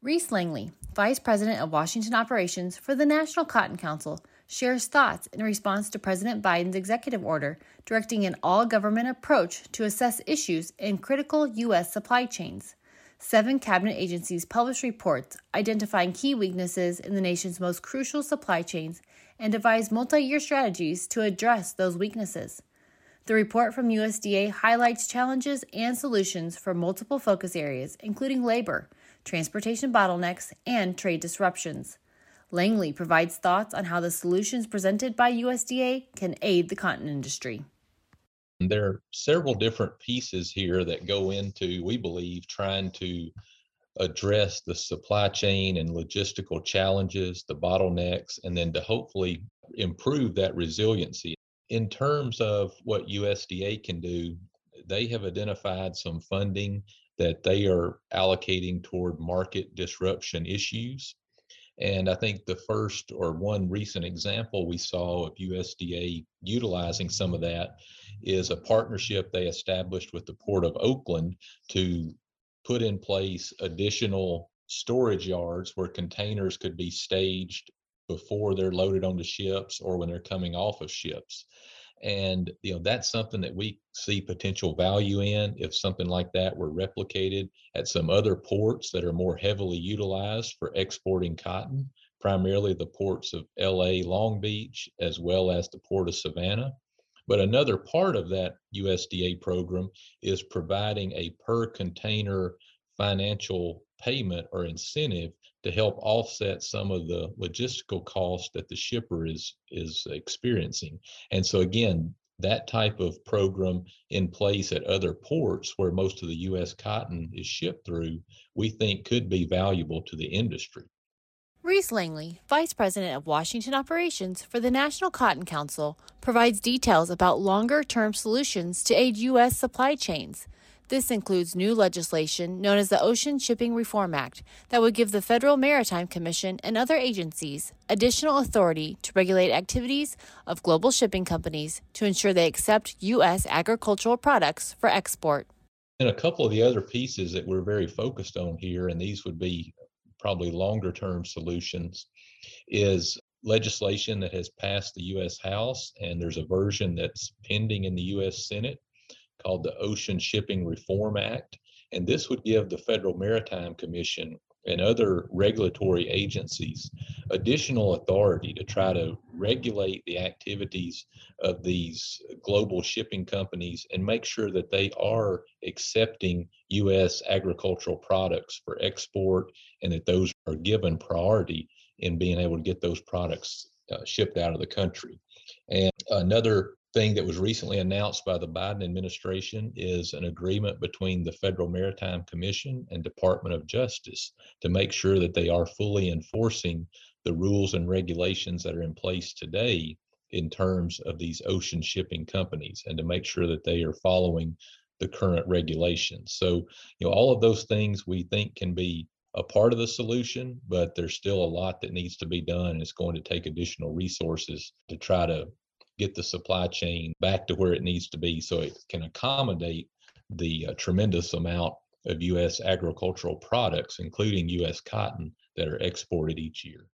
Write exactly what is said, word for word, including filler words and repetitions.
Reese Langley, Vice President of Washington Operations for the National Cotton Council, shares thoughts in response to President Biden's executive order directing an all-government approach to assess issues in critical U S supply chains. Seven cabinet agencies published reports identifying key weaknesses in the nation's most crucial supply chains and devised multi-year strategies to address those weaknesses. The report from U S D A highlights challenges and solutions for multiple focus areas, including labor, transportation bottlenecks, and trade disruptions. Langley provides thoughts on how the solutions presented by U S D A can aid the cotton industry. There are several different pieces here that go into, we believe, trying to address the supply chain and logistical challenges, the bottlenecks, and then to hopefully improve that resiliency. In terms of what U S D A can do, they have identified some funding that they are allocating toward market disruption issues. And I think the first or one recent example we saw of U S D A utilizing some of that is a partnership they established with the Port of Oakland to put in place additional storage yards where containers could be staged before they're loaded onto ships or when they're coming off of ships. And you know that's something that we see potential value in if something like that were replicated at some other ports that are more heavily utilized for exporting cotton, primarily the ports of L A, Long Beach, as well as the Port of Savannah. But another part of that U S D A program is providing a per container financial payment or incentive to help offset some of the logistical costs that the shipper is is experiencing. And so again, that type of program in place at other ports where most of the U S cotton is shipped through, we think could be valuable to the industry. Reese Langley, Vice President of Washington Operations for the National Cotton Council, provides details about longer-term solutions to aid U S supply chains. This includes new legislation known as the Ocean Shipping Reform Act that would give the Federal Maritime Commission and other agencies additional authority to regulate activities of global shipping companies to ensure they accept U S agricultural products for export. And a couple of the other pieces that we're very focused on here, and these would be probably longer term solutions, is legislation that has passed the U S House, and there's a version that's pending in the U S Senate called the Ocean Shipping Reform Act. And this would give the Federal Maritime Commission and other regulatory agencies additional authority to try to regulate the activities of these global shipping companies and make sure that they are accepting U S agricultural products for export and that those are given priority in being able to get those products uh, shipped out of the country. And another thing that was recently announced by the Biden administration is an agreement between the Federal Maritime Commission and Department of Justice to make sure that they are fully enforcing the rules and regulations that are in place today in terms of these ocean shipping companies and to make sure that they are following the current regulations. So, you know, all of those things we think can be a part of the solution, but there's still a lot that needs to be done. And it's going to take additional resources to try to get the supply chain back to where it needs to be so it can accommodate the uh, tremendous amount of U S agricultural products, including U S cotton, that are exported each year.